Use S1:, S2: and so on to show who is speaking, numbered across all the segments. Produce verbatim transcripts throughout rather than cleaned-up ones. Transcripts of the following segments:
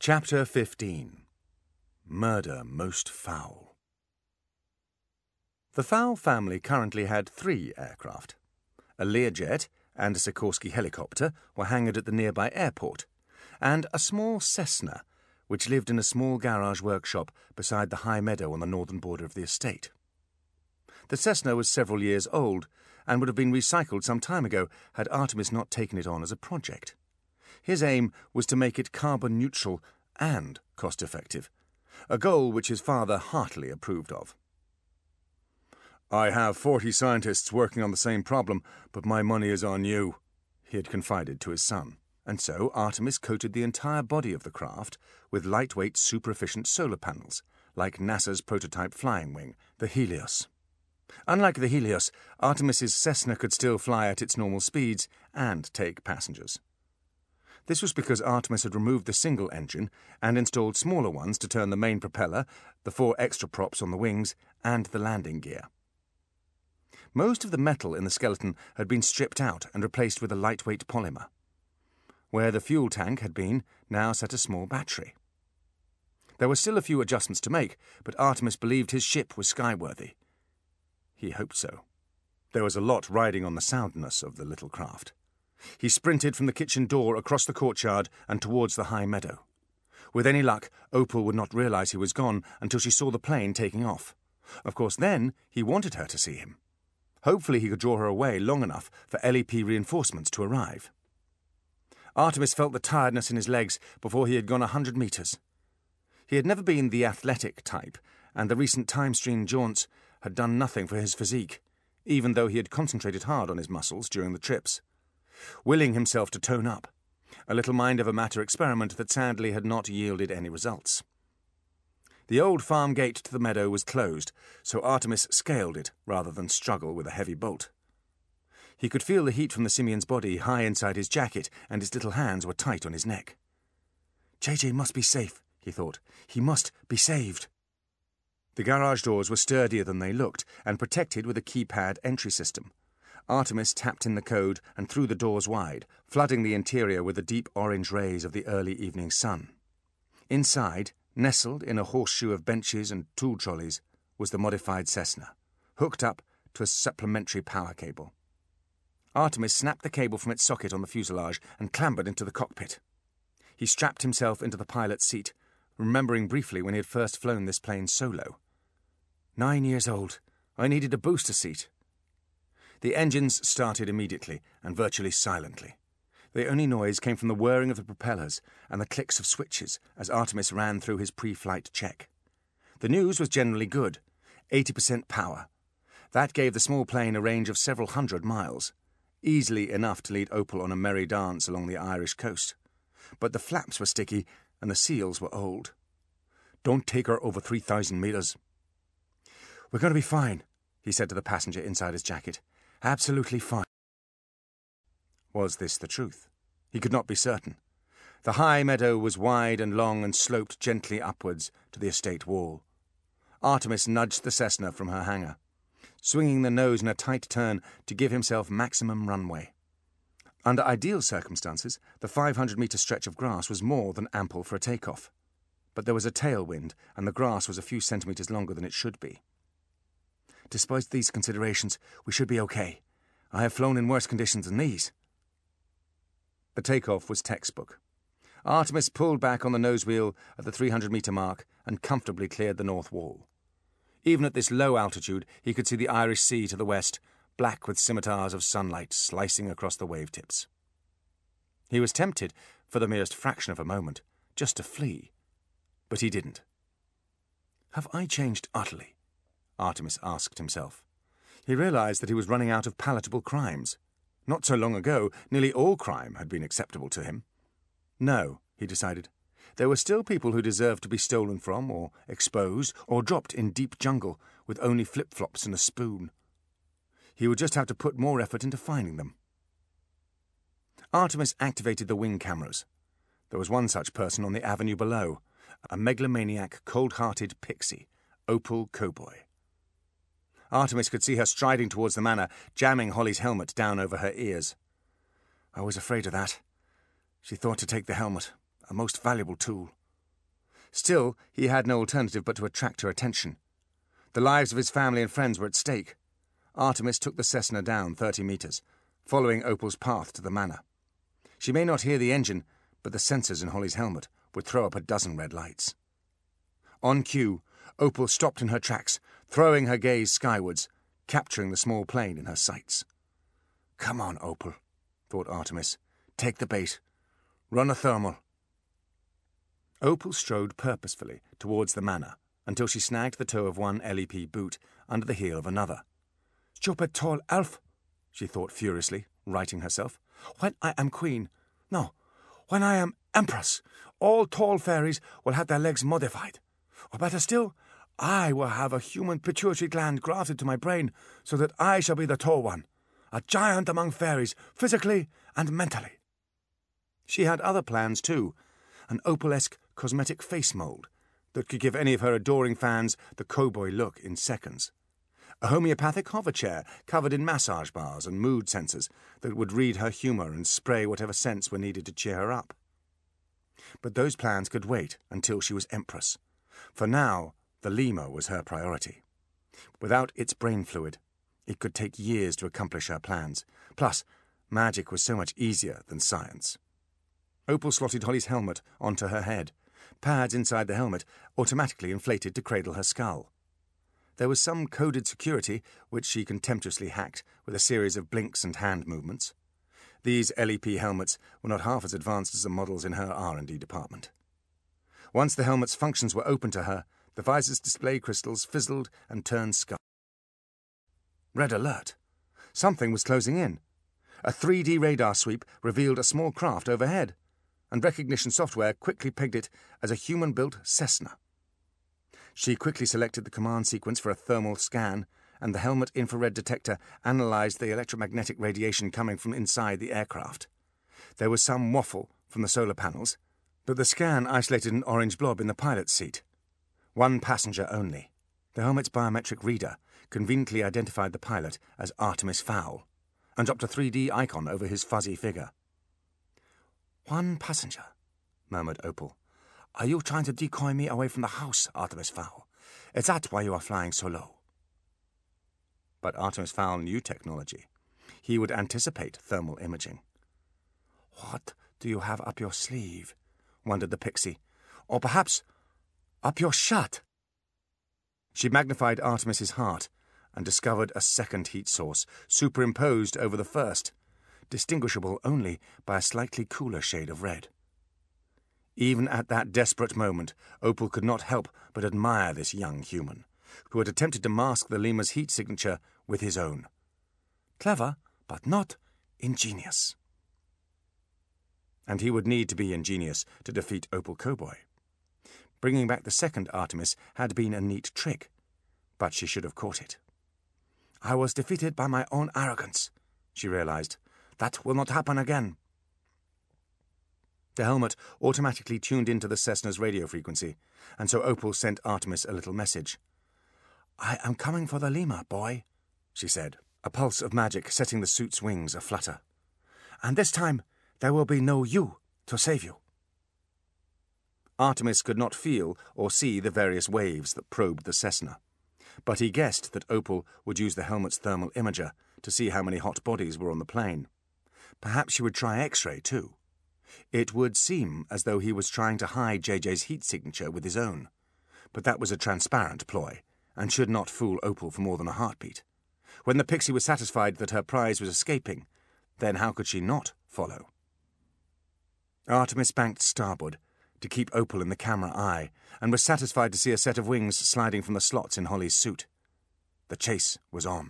S1: Chapter fifteen. Murder Most Foul. The Fowl family currently had three aircraft. A Learjet and a Sikorsky helicopter were hangared at the nearby airport, and a small Cessna, which lived in a small garage workshop beside the high meadow on the northern border of the estate. The Cessna was several years old, and would have been recycled some time ago had Artemis not taken it on as a project. His aim was to make it carbon neutral and cost-effective, a goal which his father heartily approved of. "I have forty scientists working on the same problem, but my money is on you," he had confided to his son. And so Artemis coated the entire body of the craft with lightweight, super-efficient solar panels, like NASA's prototype flying wing, the Helios. Unlike the Helios, Artemis's Cessna could still fly at its normal speeds and take passengers. This was because Artemis had removed the single engine and installed smaller ones to turn the main propeller, the four extra props on the wings, and the landing gear. Most of the metal in the skeleton had been stripped out and replaced with a lightweight polymer. Where the fuel tank had been, now sat a small battery. There were still a few adjustments to make, but Artemis believed his ship was skyworthy. He hoped so. There was a lot riding on the soundness of the little craft. He sprinted from the kitchen door across the courtyard and towards the high meadow. With any luck, Opal would not realize he was gone until she saw the plane taking off. Of course, then he wanted her to see him. Hopefully he could draw her away long enough for L E P reinforcements to arrive. Artemis felt the tiredness in his legs before he had gone a hundred metres. He had never been the athletic type, and the recent time-stream jaunts had done nothing for his physique, even though he had concentrated hard on his muscles during the trips, willing himself to tone up, a little mind-over-matter experiment that sadly had not yielded any results. The old farm gate to the meadow was closed, so Artemis scaled it rather than struggle with a heavy bolt. He could feel the heat from the simian's body high inside his jacket, and his little hands were tight on his neck. J J must be safe, he thought. He must be saved. The garage doors were sturdier than they looked, and protected with a keypad entry system. Artemis tapped in the code and threw the doors wide, flooding the interior with the deep orange rays of the early evening sun. Inside, nestled in a horseshoe of benches and tool trolleys, was the modified Cessna, hooked up to a supplementary power cable. Artemis snapped the cable from its socket on the fuselage and clambered into the cockpit. He strapped himself into the pilot's seat, remembering briefly when he had first flown this plane solo. Nine years old. I needed a booster seat. The engines started immediately and virtually silently. The only noise came from the whirring of the propellers and the clicks of switches as Artemis ran through his pre-flight check. The news was generally good. eighty percent power. That gave the small plane a range of several hundred miles, easily enough to lead Opal on a merry dance along the Irish coast. But the flaps were sticky and the seals were old. Don't take her over three thousand metres. We're going to be fine, he said to the passenger inside his jacket. Absolutely fine. Was this the truth? He could not be certain. The high meadow was wide and long and sloped gently upwards to the estate wall. Artemis nudged the Cessna from her hangar, swinging the nose in a tight turn to give himself maximum runway. Under ideal circumstances, the five hundred metre stretch of grass was more than ample for a takeoff. But there was a tailwind, and the grass was a few centimetres longer than it should be. Despite these considerations, we should be okay. I have flown in worse conditions than these. The takeoff was textbook. Artemis pulled back on the nose wheel at the three hundred metre mark and comfortably cleared the north wall. Even at this low altitude, he could see the Irish Sea to the west, black with scimitars of sunlight slicing across the wave tips. He was tempted, for the merest fraction of a moment, just to flee. But he didn't. Have I changed utterly? Artemis asked himself. He realized that he was running out of palatable crimes. Not so long ago, nearly all crime had been acceptable to him. No, he decided. There were still people who deserved to be stolen from, or exposed, or dropped in deep jungle with only flip-flops and a spoon. He would just have to put more effort into finding them. Artemis activated the wing cameras. There was one such person on the avenue below, a megalomaniac, cold-hearted pixie, Opal Cowboy. Artemis could see her striding towards the manor, jamming Holly's helmet down over her ears. I was afraid of that. She thought to take the helmet, a most valuable tool. Still, he had no alternative but to attract her attention. The lives of his family and friends were at stake. Artemis took the Cessna down thirty metres, following Opal's path to the manor. She may not hear the engine, but the sensors in Holly's helmet would throw up a dozen red lights. On cue, Opal stopped in her tracks, throwing her gaze skywards, capturing the small plane in her sights. "Come on, Opal," thought Artemis. "Take the bait. Run a thermal." Opal strode purposefully towards the manor until she snagged the toe of one L E P boot under the heel of another. "Stupid tall elf," she thought furiously, righting herself. "When I am queen, no, when I am empress, all tall fairies will have their legs modified. Or better still, I will have a human pituitary gland grafted to my brain so that I shall be the tall one, a giant among fairies, physically and mentally." She had other plans too, an Opal-esque cosmetic face mould that could give any of her adoring fans the cowboy look in seconds. A homeopathic hover chair covered in massage bars and mood sensors that would read her humour and spray whatever scents were needed to cheer her up. But those plans could wait until she was empress. For now, the lemur was her priority. Without its brain fluid, it could take years to accomplish her plans. Plus, magic was so much easier than science. Opal slotted Holly's helmet onto her head. Pads inside the helmet automatically inflated to cradle her skull. There was some coded security, which she contemptuously hacked with a series of blinks and hand movements. These L E P helmets were not half as advanced as the models in her R and D department. Once the helmet's functions were open to her, the visor's display crystals fizzled and turned scarlet. Red alert. Something was closing in. A three D radar sweep revealed a small craft overhead, and recognition software quickly pegged it as a human-built Cessna. She quickly selected the command sequence for a thermal scan, and the helmet infrared detector analysed the electromagnetic radiation coming from inside the aircraft. There was some waffle from the solar panels, but the scan isolated an orange blob in the pilot's seat. One passenger only. The helmet's biometric reader conveniently identified the pilot as Artemis Fowl, and dropped a three D icon over his fuzzy figure. "One passenger," murmured Opal. "Are you trying to decoy me away from the house, Artemis Fowl? Is that why you are flying so low?" But Artemis Fowl knew technology. He would anticipate thermal imaging. "What do you have up your sleeve?" wondered the pixie. "Or perhaps up your shirt?" She magnified Artemis's heart and discovered a second heat source superimposed over the first, distinguishable only by a slightly cooler shade of red. Even at that desperate moment, Opal could not help but admire this young human, who had attempted to mask the lemur's heat signature with his own. Clever, but not ingenious. And he would need to be ingenious to defeat Opal Cowboy. Bringing back the second Artemis had been a neat trick, but she should have caught it. "I was defeated by my own arrogance," she realized. "That will not happen again." The helmet automatically tuned into the Cessna's radio frequency, and so Opal sent Artemis a little message. "I am coming for the lemur, boy," she said, a pulse of magic setting the suit's wings aflutter. "And this time there will be no you to save you." Artemis could not feel or see the various waves that probed the Cessna, but he guessed that Opal would use the helmet's thermal imager to see how many hot bodies were on the plane. Perhaps she would try X-ray too. It would seem as though he was trying to hide J J's heat signature with his own, but that was a transparent ploy, and should not fool Opal for more than a heartbeat. When the pixie was satisfied that her prize was escaping, then how could she not follow? Artemis banked starboard to keep Opal in the camera eye, and was satisfied to see a set of wings sliding from the slots in Holly's suit. The chase was on.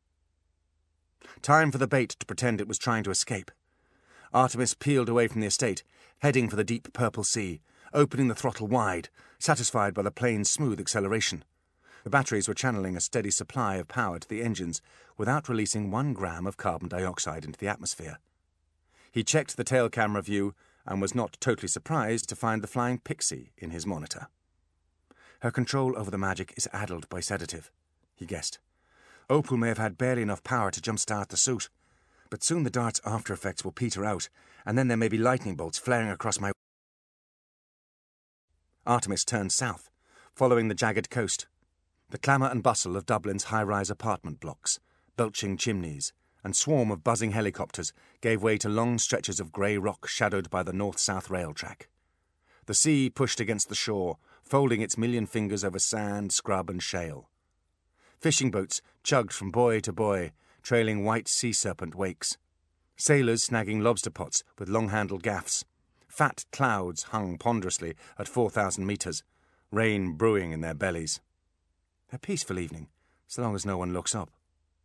S1: Time for the bait to pretend it was trying to escape. Artemis peeled away from the estate, heading for the deep purple sea, opening the throttle wide, satisfied by the plane's smooth acceleration. The batteries were channeling a steady supply of power to the engines without releasing one gram of carbon dioxide into the atmosphere. He checked the tail camera view and was not totally surprised to find the flying pixie in his monitor. Her control over the magic is addled by sedative, he guessed. Opal may have had barely enough power to jump-start the suit, but soon the dart's after-effects will peter out, and then there may be lightning bolts flaring across my... Artemis turned south, following the jagged coast. The clamour and bustle of Dublin's high-rise apartment blocks, belching chimneys, and swarm of buzzing helicopters gave way to long stretches of grey rock shadowed by the north-south rail track. The sea pushed against the shore, folding its million fingers over sand, scrub and shale. Fishing boats chugged from buoy to buoy, trailing white sea serpent wakes. Sailors snagging lobster pots with long-handled gaffs. Fat clouds hung ponderously at four thousand metres, rain brewing in their bellies. A peaceful evening, so long as no one looks up.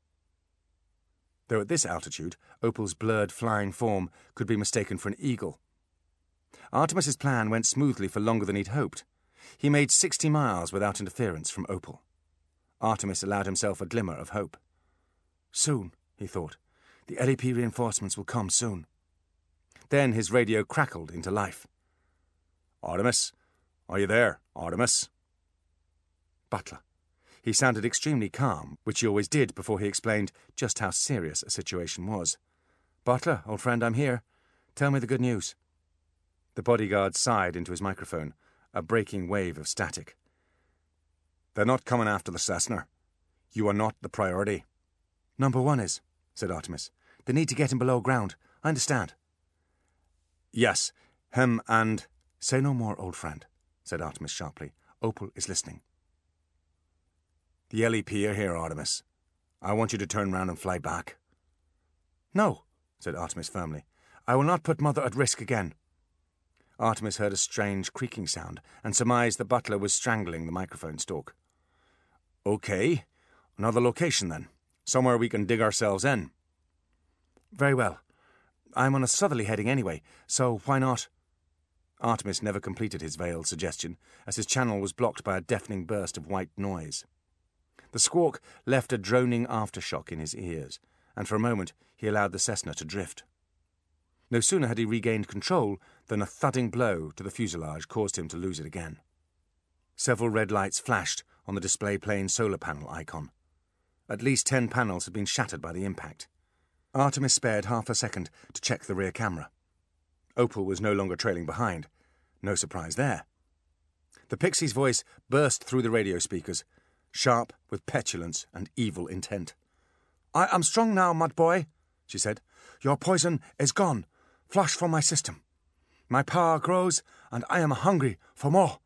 S1: Though at this altitude, Opal's blurred flying form could be mistaken for an eagle. Artemis's plan went smoothly for longer than he'd hoped. He made sixty miles without interference from Opal. Artemis allowed himself a glimmer of hope. Soon, he thought, the L E P reinforcements will come soon. Then his radio crackled into life. Artemis? Are you there, Artemis? Butler. He sounded extremely calm, which he always did before he explained just how serious a situation was. Butler, old friend, I'm here. Tell me the good news. The bodyguard sighed into his microphone, a breaking wave of static. They're not coming after the Cessna. You are not the priority. Number one is, said Artemis. They need to get him below ground. I understand. Yes, him and... Say no more, old friend, said Artemis sharply. Opal is listening. The L E P are here, Artemis. I want you to turn round and fly back. No, said Artemis firmly. I will not put Mother at risk again. Artemis heard a strange creaking sound and surmised the butler was strangling the microphone stalk. OK. Another location, then. Somewhere we can dig ourselves in. Very well. I'm on a southerly heading anyway, so why not? Artemis never completed his veiled suggestion, as his channel was blocked by a deafening burst of white noise. The squawk left a droning aftershock in his ears, and for a moment he allowed the Cessna to drift. No sooner had he regained control than a thudding blow to the fuselage caused him to lose it again. Several red lights flashed on the display plane solar panel icon. At least ten panels had been shattered by the impact. Artemis spared half a second to check the rear camera. Opal was no longer trailing behind. No surprise there. The pixie's voice burst through the radio speakers, sharp with petulance and evil intent. I am strong now, mud boy, she said. Your poison is gone. Flush from my system. My power grows, and I am hungry for more.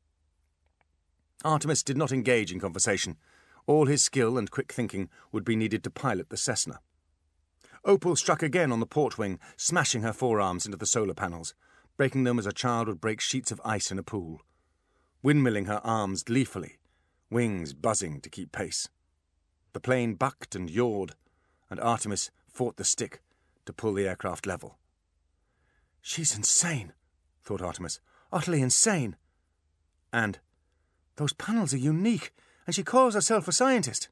S1: Artemis did not engage in conversation. All his skill and quick thinking would be needed to pilot the Cessna. Opal struck again on the port wing, smashing her forearms into the solar panels, breaking them as a child would break sheets of ice in a pool. Windmilling her arms gleefully, wings buzzing to keep pace. The plane bucked and yawed, and Artemis fought the stick to pull the aircraft level. She's insane, thought Artemis. Utterly insane. And, those panels are unique, and she calls herself a scientist.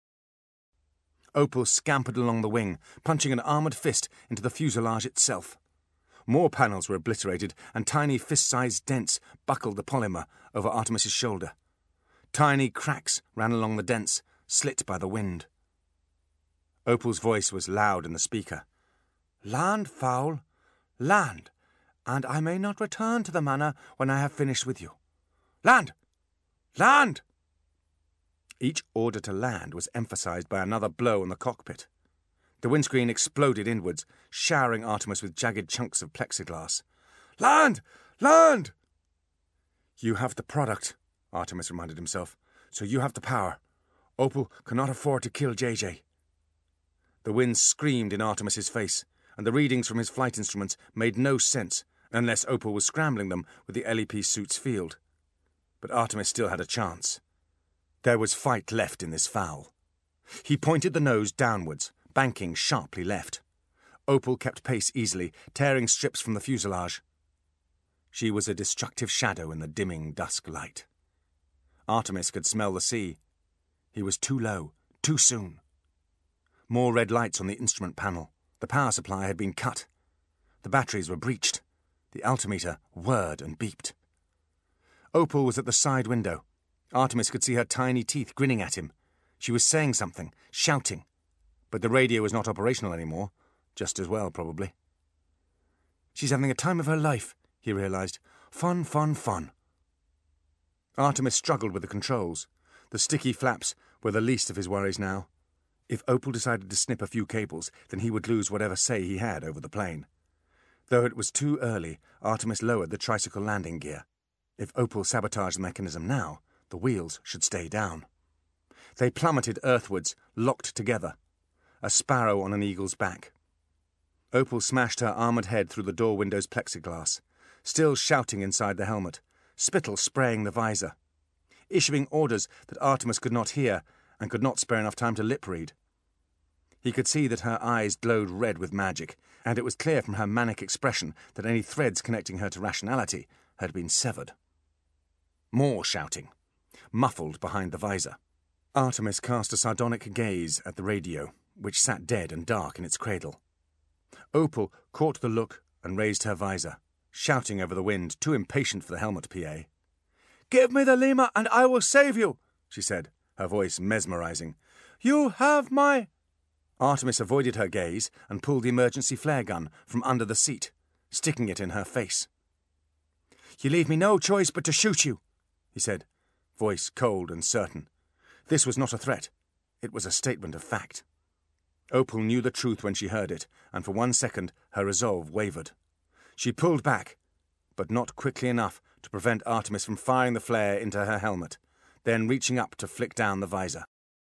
S1: Opal scampered along the wing, punching an armoured fist into the fuselage itself. More panels were obliterated, and tiny fist-sized dents buckled the polymer over Artemis's shoulder. Tiny cracks ran along the dents, slit by the wind. Opal's voice was loud in the speaker. Land, fowl, land, and I may not return to the manor when I have finished with you. Land! Land! Each order to land was emphasized by another blow on the cockpit. The windscreen exploded inwards, showering Artemis with jagged chunks of plexiglass. Land! Land! You have the product, Artemis reminded himself, so you have the power. Opal cannot afford to kill J J. The wind screamed in Artemis's face, and the readings from his flight instruments made no sense unless Opal was scrambling them with the L E P suit's field. But Artemis still had a chance. There was fight left in this foul. He pointed the nose downwards, banking sharply left. Opal kept pace easily, tearing strips from the fuselage. She was a destructive shadow in the dimming dusk light. Artemis could smell the sea. He was too low, too soon. More red lights on the instrument panel. The power supply had been cut. The batteries were breached. The altimeter whirred and beeped. Opal was at the side window. Artemis could see her tiny teeth grinning at him. She was saying something, shouting. But the radio was not operational anymore. Just as well, probably. She's having a time of her life, he realised. Fun, fun, fun. Artemis struggled with the controls. The sticky flaps were the least of his worries now. If Opal decided to snip a few cables, then he would lose whatever say he had over the plane. Though it was too early, Artemis lowered the tricycle landing gear. If Opal sabotaged the mechanism now, the wheels should stay down. They plummeted earthwards, locked together. A sparrow on an eagle's back. Opal smashed her armoured head through the door window's plexiglass, still shouting inside the helmet, spittle spraying the visor, issuing orders that Artemis could not hear and could not spare enough time to lip-read. He could see that her eyes glowed red with magic, and it was clear from her manic expression that any threads connecting her to rationality had been severed. More shouting, muffled behind the visor. Artemis cast a sardonic gaze at the radio, which sat dead and dark in its cradle. Opal caught the look and raised her visor, shouting over the wind, too impatient for the helmet P A. "Give me the Lima and I will save you," she said, her voice mesmerizing. "You have my—" Artemis avoided her gaze and pulled the emergency flare gun from under the seat, sticking it in her face. "You leave me no choice but to shoot you," he said, voice cold and certain. This was not a threat. It was a statement of fact. Opal knew the truth when she heard it, and for one second her resolve wavered. She pulled back, but not quickly enough to prevent Artemis from firing the flare into her helmet, then reaching up to flick down the visor.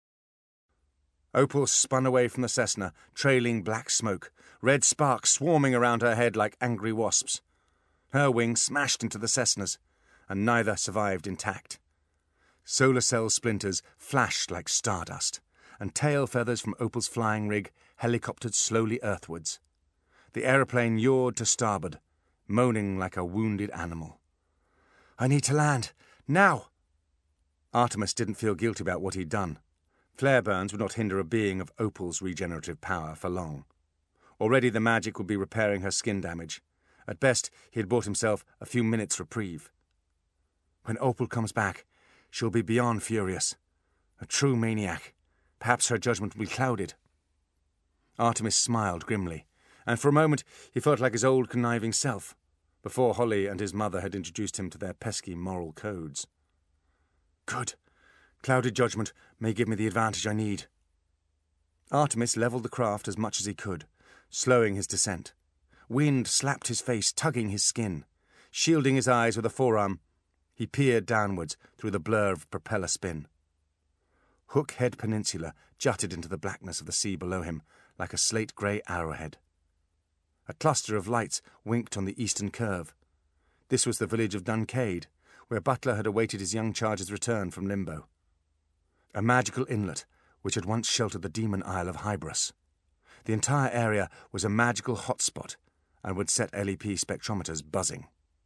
S1: Opal spun away from the Cessna, trailing black smoke, red sparks swarming around her head like angry wasps. Her wing smashed into the Cessna's, and neither survived intact. Solar cell splinters flashed like stardust, and tail feathers from Opal's flying rig helicoptered slowly earthwards. The aeroplane yawed to starboard, moaning like a wounded animal. "I need to land. Now!" Artemis didn't feel guilty about what he'd done. Flare burns would not hinder a being of Opal's regenerative power for long. Already the magic would be repairing her skin damage. At best, he had bought himself a few minutes' reprieve. When Opal comes back, she'll be beyond furious. A true maniac. Perhaps her judgment will be clouded. Artemis smiled grimly, and for a moment he felt like his old conniving self, before Holly and his mother had introduced him to their pesky moral codes. Good. Clouded judgment may give me the advantage I need. Artemis levelled the craft as much as he could, slowing his descent. Wind slapped his face, tugging his skin. Shielding his eyes with a forearm, he peered downwards through the blur of propeller spin. Hook Head Peninsula jutted into the blackness of the sea below him like a slate-grey arrowhead. A cluster of lights winked on the eastern curve. This was the village of Duncade, where Butler had awaited his young charge's return from limbo. A magical inlet which had once sheltered the demon isle of Hybris. The entire area was a magical hotspot and would set L E P spectrometers buzzing.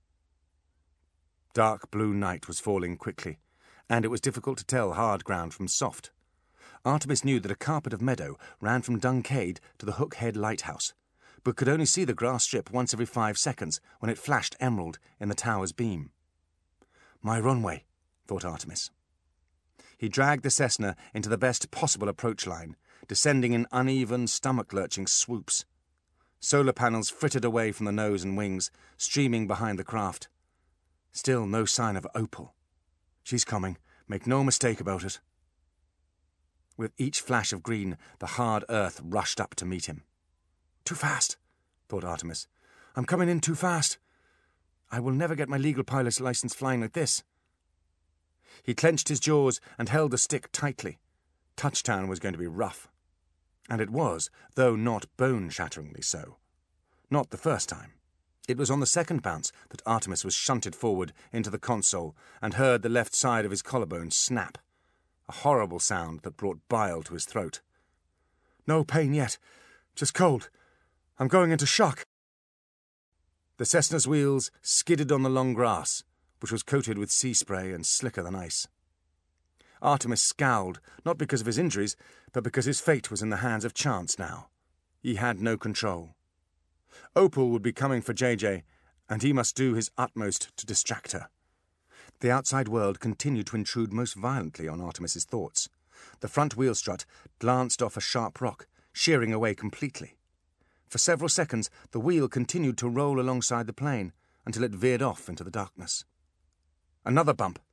S1: Dark blue night was falling quickly, and it was difficult to tell hard ground from soft. Artemis knew that a carpet of meadow ran from Duncade to the Hook Head lighthouse, but could only see the grass strip once every five seconds when it flashed emerald in the tower's beam. My runway, thought Artemis. He dragged the Cessna into the best possible approach line, descending in uneven, stomach-lurching swoops. Solar panels frittered away from the nose and wings, streaming behind the craft. Still no sign of Opal. She's coming. Make no mistake about it. With each flash of green, the hard earth rushed up to meet him. Too fast, thought Artemis. I'm coming in too fast. I will never get my legal pilot's license flying like this. He clenched his jaws and held the stick tightly. Touchdown was going to be rough. And it was, though not bone-shatteringly so. Not the first time. It was on the second bounce that Artemis was shunted forward into the console and heard the left side of his collarbone snap, a horrible sound that brought bile to his throat. No pain yet, just cold. I'm going into shock. The Cessna's wheels skidded on the long grass, which was coated with sea spray and slicker than ice. Artemis scowled, not because of his injuries, but because his fate was in the hands of chance now. He had no control. Opal would be coming for J J, and he must do his utmost to distract her. The outside world continued to intrude most violently on Artemis's thoughts. The front wheel strut glanced off a sharp rock, shearing away completely. For several seconds, the wheel continued to roll alongside the plane until it veered off into the darkness. Another bump,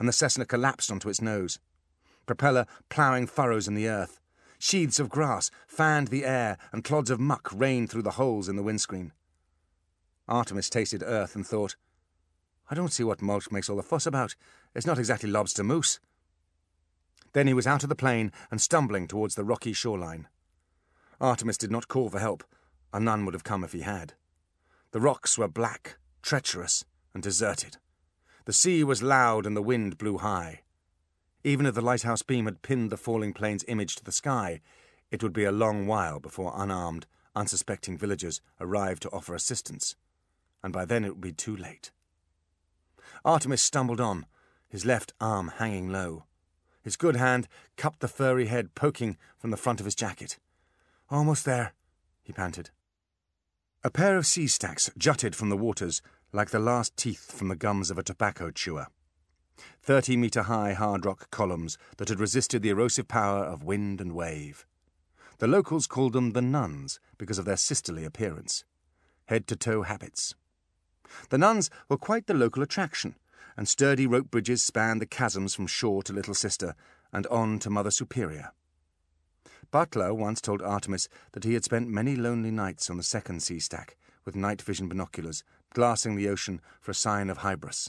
S1: and the Cessna collapsed onto its nose. Propeller ploughing furrows in the earth. Sheaths of grass fanned the air, and clods of muck rained through the holes in the windscreen. Artemis tasted earth and thought, I don't see what Mulch makes all the fuss about. It's not exactly lobster mousse. Then he was out of the plane and stumbling towards the rocky shoreline. Artemis did not call for help, and none would have come if he had. The rocks were black, treacherous, and deserted. The sea was loud and the wind blew high. Even if the lighthouse beam had pinned the falling plane's image to the sky, it would be a long while before unarmed, unsuspecting villagers arrived to offer assistance, and by then it would be too late. Artemis stumbled on, his left arm hanging low. His good hand cupped the furry head poking from the front of his jacket. Almost there, he panted. A pair of sea stacks jutted from the waters like the last teeth from the gums of a tobacco chewer. Thirty-metre-high hard rock columns that had resisted the erosive power of wind and wave. The locals called them the nuns because of their sisterly appearance. Head-to-toe habits. The nuns were quite the local attraction, and sturdy rope bridges spanned the chasms from shore to Little Sister and on to Mother Superior. Butler once told Artemis that he had spent many lonely nights on the second sea stack with night vision binoculars, glassing the ocean for a sign of hybris.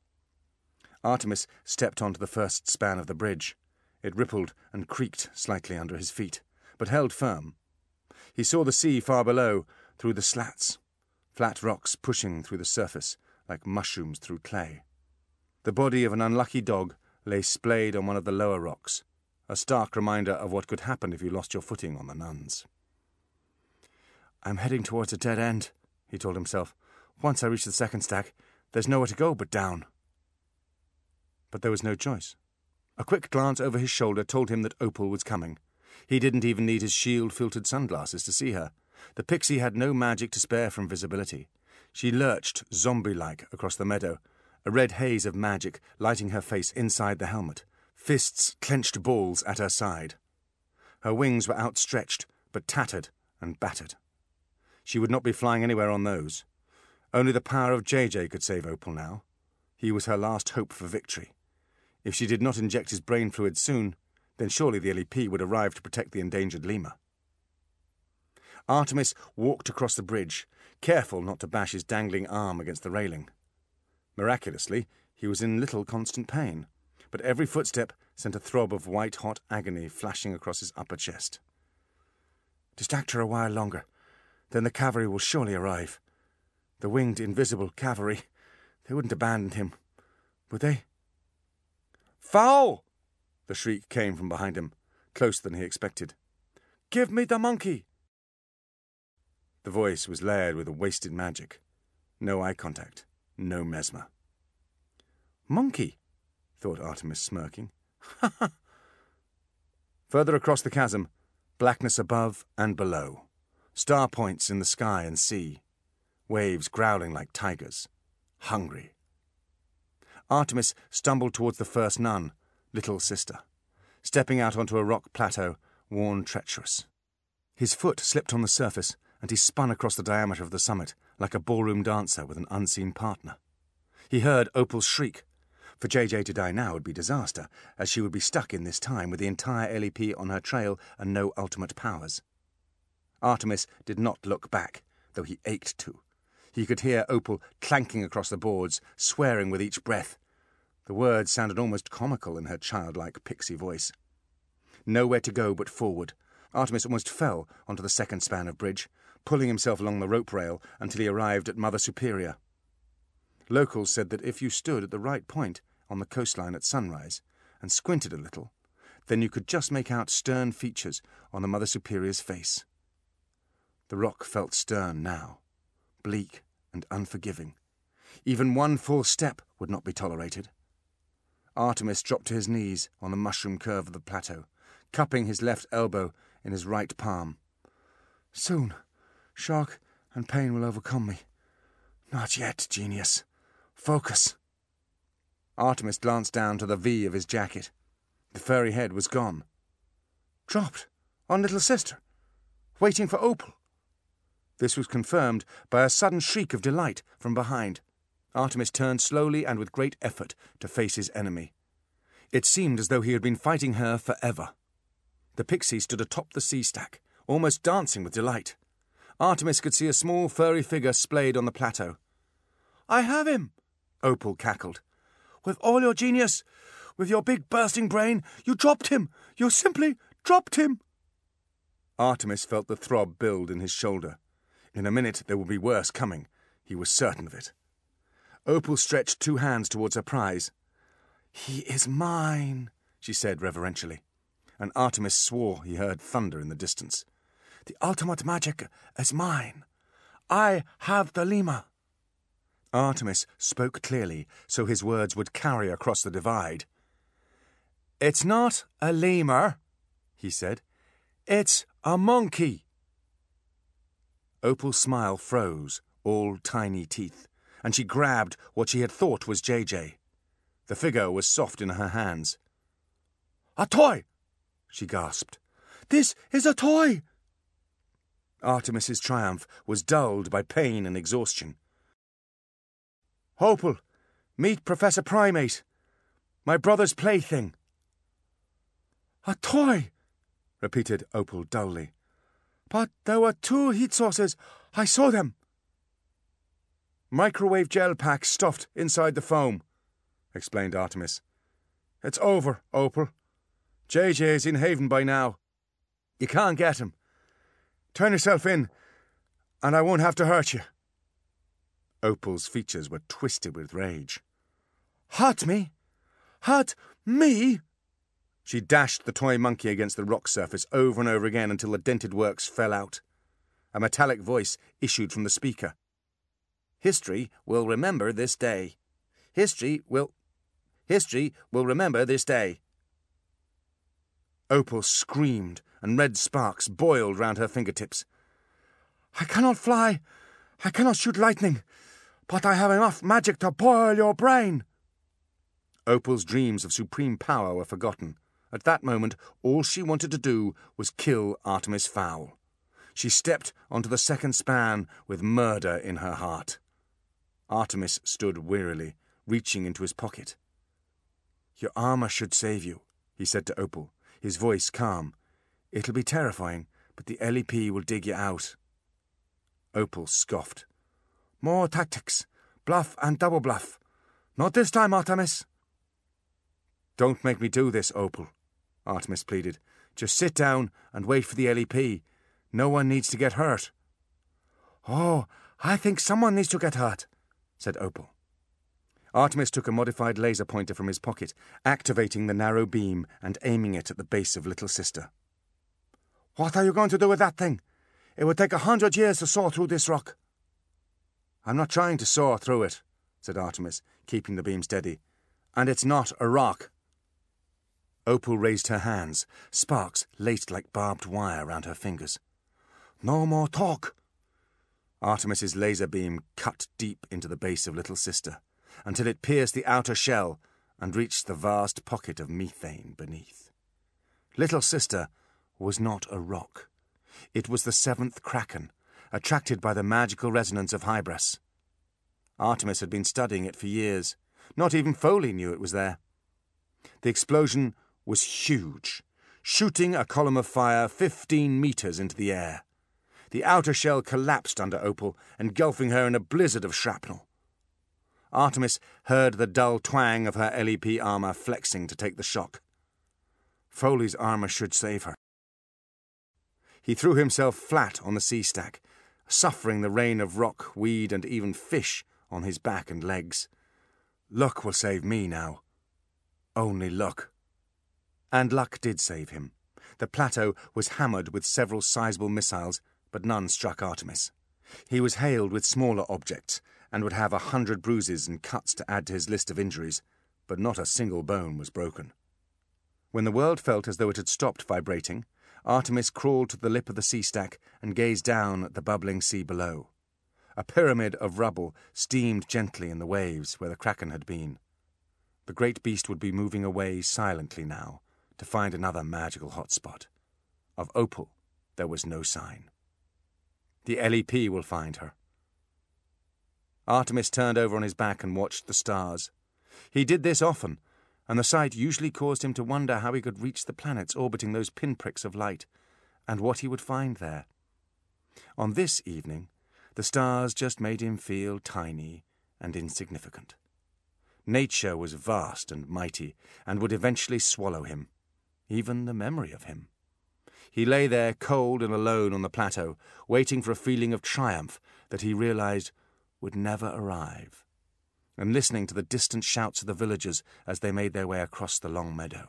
S1: Artemis stepped onto the first span of the bridge. It rippled and creaked slightly under his feet, but held firm. He saw the sea far below, through the slats, flat rocks pushing through the surface like mushrooms through clay. The body of an unlucky dog lay splayed on one of the lower rocks, a stark reminder of what could happen if you lost your footing on the nuns. I'm heading towards a dead end, he told himself. Once I reach the second stack, there's nowhere to go but down. But there was no choice. A quick glance over his shoulder told him that Opal was coming. He didn't even need his shield-filtered sunglasses to see her. The pixie had no magic to spare from visibility. She lurched, zombie-like, across the meadow, a red haze of magic lighting her face inside the helmet, fists clenched balls at her side. Her wings were outstretched, but tattered and battered. She would not be flying anywhere on those. Only the power of J J could save Opal now. He was her last hope for victory. If she did not inject his brain fluid soon, then surely the L E P would arrive to protect the endangered lemur. Artemis walked across the bridge, careful not to bash his dangling arm against the railing. Miraculously, he was in little constant pain, but every footstep sent a throb of white-hot agony flashing across his upper chest. Distract her a while longer, then the cavalry will surely arrive. The winged, invisible cavalry. They wouldn't abandon him, would they? Foul! The shriek came from behind him, closer than he expected. Give me the monkey! The voice was layered with a wasted magic. No eye contact, no mesmer. Monkey, thought Artemis, smirking. Ha ha! Further across the chasm, blackness above and below. Star points in the sky and sea. Waves growling like tigers. Hungry. Artemis stumbled towards the first nun, Little Sister, stepping out onto a rock plateau, worn treacherous. His foot slipped on the surface, and he spun across the diameter of the summit like a ballroom dancer with an unseen partner. He heard Opal's shriek. For J J to die now would be disaster, as she would be stuck in this time with the entire L E P on her trail and no ultimate powers. Artemis did not look back, though he ached to. He could hear Opal clanking across the boards, swearing with each breath. The words sounded almost comical in her childlike pixie voice. Nowhere to go but forward. Artemis almost fell onto the second span of bridge, pulling himself along the rope rail until he arrived at Mother Superior. Locals said that if you stood at the right point on the coastline at sunrise and squinted a little, then you could just make out stern features on the Mother Superior's face. The rock felt stern now, bleak and unforgiving. Even one false step would not be tolerated. Artemis dropped to his knees on the mushroom curve of the plateau, cupping his left elbow in his right palm. Soon, shock and pain will overcome me. Not yet, genius. Focus. Artemis glanced down to the V of his jacket. The furry head was gone. Dropped on Little Sister, waiting for Opal. This was confirmed by a sudden shriek of delight from behind. Artemis turned slowly and with great effort to face his enemy, It seemed as though he had been fighting her forever. The pixie stood atop the sea stack, almost dancing with delight. Artemis could see a small furry figure splayed on the plateau. "I have him," Opal cackled. "With all your genius, with your big bursting brain, you dropped him. You simply dropped him." Artemis felt the throb build in his shoulder. In a minute there would be worse coming. He was certain of it. Opal stretched two hands towards her prize. "He is mine," she said reverentially, and Artemis swore he heard thunder in the distance. "The ultimate magic is mine. I have the lemur." Artemis spoke clearly, so his words would carry across the divide. "It's not a lemur," he said. "It's a monkey." Opal's smile froze, all tiny teeth, and she grabbed what she had thought was J J. The figure was soft in her hands. "A toy!" she gasped. "This is a toy!" Artemis's triumph was dulled by pain and exhaustion. "Opal, meet Professor Primate, my brother's plaything." "A toy," repeated Opal dully. "But there were two heat sources. I saw them." "Microwave gel pack stuffed inside the foam," explained Artemis. "It's over, Opal. J J is in Haven by now. You can't get him. Turn yourself in, and I won't have to hurt you." Opal's features were twisted with rage. "Hurt me? Hurt me?" She dashed the toy monkey against the rock surface over and over again until the dented works fell out. A metallic voice issued from the speaker. "History will remember this day. History will... History will remember this day." Opal screamed, and red sparks boiled round her fingertips. "I cannot fly. I cannot shoot lightning. But I have enough magic to boil your brain." Opal's dreams of supreme power were forgotten. At that moment, all she wanted to do was kill Artemis Fowl. She stepped onto the second span with murder in her heart. Artemis stood wearily, reaching into his pocket. "Your armour should save you," he said to Opal, his voice calm. "It'll be terrifying, but the L E P will dig you out." Opal scoffed. "More tactics. Bluff and double bluff. Not this time, Artemis." "Don't make me do this, Opal," Artemis pleaded. "Just sit down and wait for the L E P. No one needs to get hurt." "Oh, I think someone needs to get hurt," said Opal. Artemis took a modified laser pointer from his pocket, activating the narrow beam and aiming it at the base of Little Sister. "What are you going to do with that thing? It would take a hundred years to saw through this rock." "I'm not trying to saw through it," said Artemis, keeping the beam steady. "And it's not a rock." Opal raised her hands, sparks laced like barbed wire round her fingers. "No more talk." Artemis's laser beam cut deep into the base of Little Sister, until it pierced the outer shell and reached the vast pocket of methane beneath. Little Sister was not a rock. It was the seventh Kraken, attracted by the magical resonance of Hybris. Artemis had been studying it for years. Not even Foley knew it was there. The explosion was huge, shooting a column of fire fifteen metres into the air. The outer shell collapsed under Opal, engulfing her in a blizzard of shrapnel. Artemis heard the dull twang of her L E P armour flexing to take the shock. Foley's armour should save her. He threw himself flat on the sea stack, suffering the rain of rock, weed, and even fish on his back and legs. Luck will save me now. Only luck. And luck did save him. The plateau was hammered with several sizable missiles, but none struck Artemis. He was hailed with smaller objects, and would have a hundred bruises and cuts to add to his list of injuries, but not a single bone was broken. When the world felt as though it had stopped vibrating, Artemis crawled to the lip of the sea stack and gazed down at the bubbling sea below. A pyramid of rubble steamed gently in the waves where the Kraken had been. The great beast would be moving away silently now to find another magical hotspot. Of Opal there was no sign. The L E P will find her. Artemis turned over on his back and watched the stars. He did this often, and the sight usually caused him to wonder how he could reach the planets orbiting those pinpricks of light, and what he would find there. On this evening, the stars just made him feel tiny and insignificant. Nature was vast and mighty, and would eventually swallow him, even the memory of him. He lay there cold and alone on the plateau, waiting for a feeling of triumph that he realized would never arrive, and listening to the distant shouts of the villagers as they made their way across the long meadow.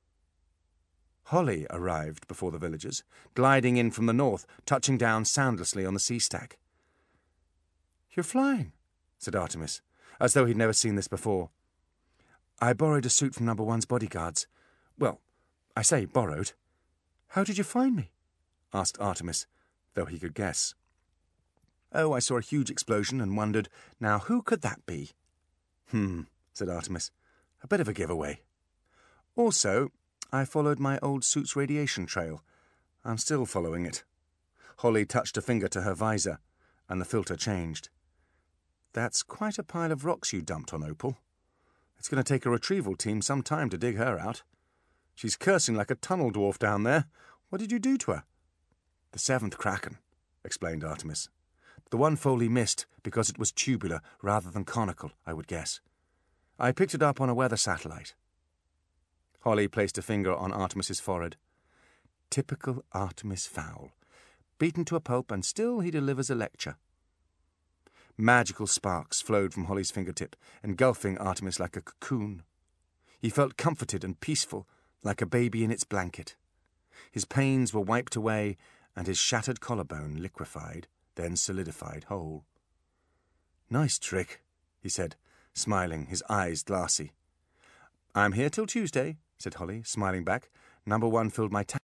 S1: Holly arrived before the villagers, gliding in from the north, touching down soundlessly on the sea stack. "You're flying," said Artemis, as though he'd never seen this before. "I borrowed a suit from number one's bodyguards. Well, I say borrowed. How did you find me?" asked Artemis, though he could guess. "Oh, I saw a huge explosion and wondered, now who could that be?" "Hmm," said Artemis. "A bit of a giveaway. Also, I followed my old suit's radiation trail. I'm still following it." Holly touched a finger to her visor, and the filter changed. "That's quite a pile of rocks you dumped on Opal. It's going to take a retrieval team some time to dig her out. She's cursing like a tunnel dwarf down there. What did you do to her?" "The seventh Kraken," explained Artemis. "The one Foley missed because it was tubular rather than conical, I would guess. I picked it up on a weather satellite." Holly placed a finger on Artemis's forehead. Typical Artemis Fowl. Beaten to a pulp, and still he delivers a lecture. Magical sparks flowed from Holly's fingertip, engulfing Artemis like a cocoon. He felt comforted and peaceful, like a baby in its blanket. His pains were wiped away, and his shattered collarbone liquefied, then solidified whole. "Nice trick," he said, smiling, his eyes glassy. "I'm here till Tuesday," said Holly, smiling back. "Number one filled my tank."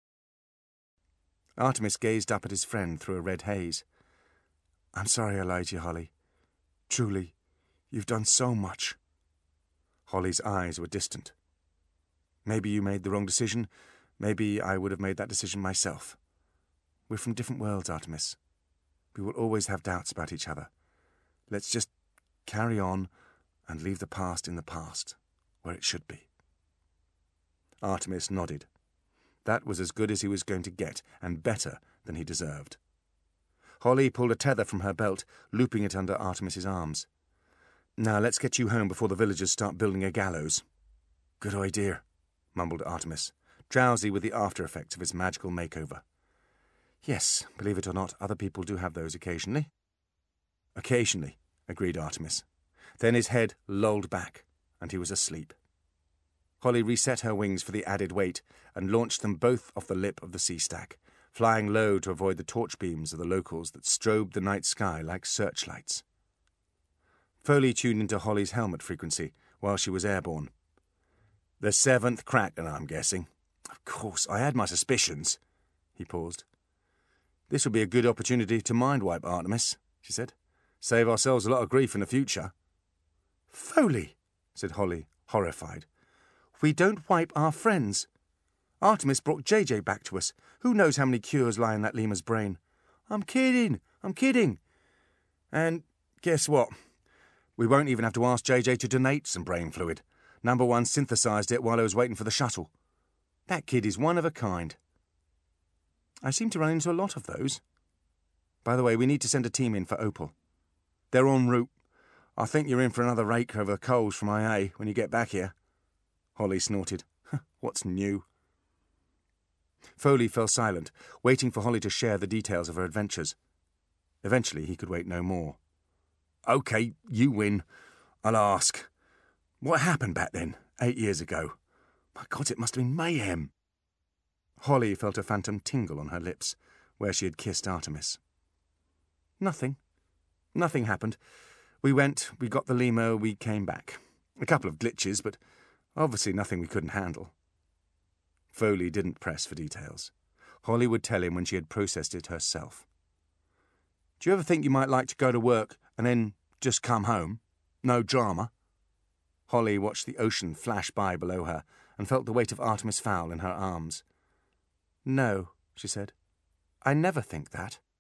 S1: Artemis gazed up at his friend through a red haze. "I'm sorry I lied to you, Holly. Truly, you've done so much." Holly's eyes were distant. "Maybe you made the wrong decision. Maybe I would have made that decision myself. We're from different worlds, Artemis. We will always have doubts about each other. Let's just carry on and leave the past in the past, where it should be." Artemis nodded. That was as good as he was going to get, and better than he deserved. Holly pulled a tether from her belt, looping it under Artemis's arms. "Now let's get you home before the villagers start building a gallows." "Good idea," mumbled Artemis, drowsy with the after-effects of his magical makeover. "Yes, believe it or not, other people do have those occasionally." "Occasionally," agreed Artemis. Then his head lolled back, and he was asleep. Holly reset her wings for the added weight and launched them both off the lip of the sea stack, flying low to avoid the torch beams of the locals that strobed the night sky like searchlights. Foley tuned into Holly's helmet frequency while she was airborne. "The seventh Kraken, I'm guessing." "Of course, I had my suspicions." He paused. "This will be a good opportunity to mind-wipe Artemis," she said. "Save ourselves a lot of grief in the future." "Foley," said Holly, horrified. "We don't wipe our friends. Artemis brought J J back to us. Who knows how many cures lie in that lemur's brain?" "I'm kidding, I'm kidding." "And guess what? We won't even have to ask J J to donate some brain fluid. Number one synthesized it while I was waiting for the shuttle. That kid is one of a kind." "I seem to run into a lot of those. By the way, we need to send a team in for Opal. They're en route. I think you're in for another rake over the coals from I A when you get back here." Holly snorted. "What's new?" Foley fell silent, waiting for Holly to share the details of her adventures. Eventually he could wait no more. "OK, you win. I'll ask. What happened back then, eight years ago? My God, it must have been mayhem." Holly felt a phantom tingle on her lips, where she had kissed Artemis. "Nothing. Nothing happened. We went, we got the limo, we came back. A couple of glitches, but obviously nothing we couldn't handle." Foley didn't press for details. Holly would tell him when she had processed it herself. "Do you ever think you might like to go to work and then just come home? No drama?" Holly watched the ocean flash by below her and felt the weight of Artemis Fowl in her arms. "No," she said. "I never think that."